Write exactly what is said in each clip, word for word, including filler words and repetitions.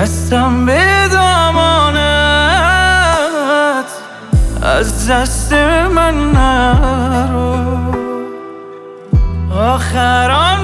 دستم به دامانت، از دست من نرو. آخر آن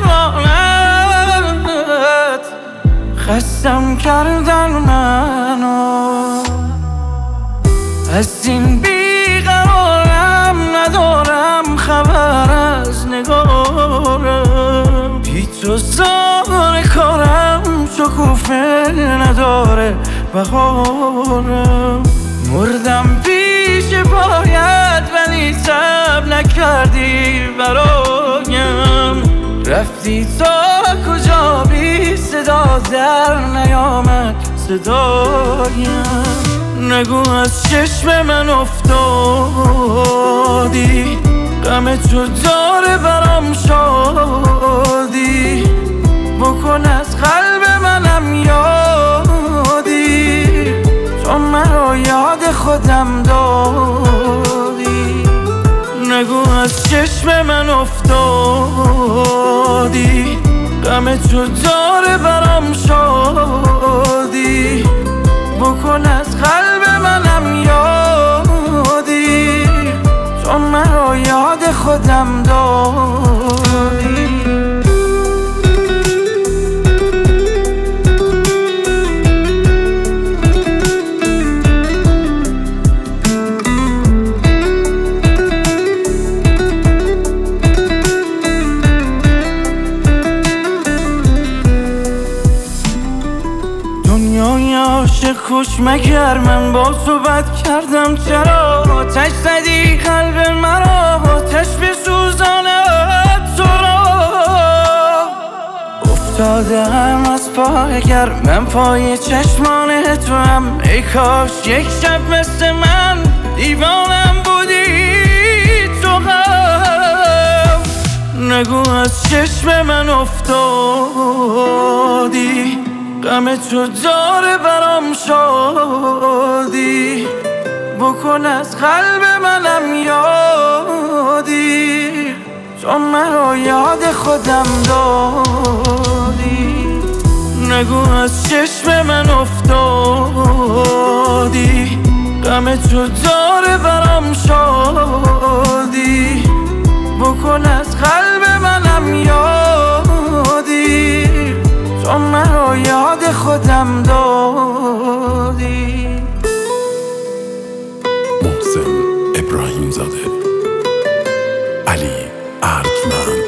چشمانت خستم کردن منو. از این بیقرارم ندارم خبر از نگارم. بی تو زار کارم شکوفه نداره بهارم. مردم پیش پایت ولی صبر نکردی برایم. رفتی تا کجا بی صدا در نیامد صدایم. نگو از چشم من افتادی، غم تو داره برام شادی. بکن از قلب منم یادی، تو مرا یاد خودم دادی. نگو از چشم من افتادی، غم تو داره برام شادی. بکن از قلب منم یادی، تو مرا یاد خودم دادی. دنیای عاشق خوش مگر من با تو بد کردم؟ چرا آتش زدی قلب مرا، آتش بسوزاند تو را. افتادم از پای گر من پای چشمان تو هم. ای کاش یک شب مثل من دیوانم بودی تو هم. نگو از چشم من افتادی، غم تو داره برام شادی. بکن از قلب منم یادی، تو مرا یاد خودم دادی. نگو از چشم من افتادی، غم تو داره برام شادی. بکن از قلب منم یادی، تو مرا یاد خودم دادی. محسن ابراهیم زاده، علی ارجمند.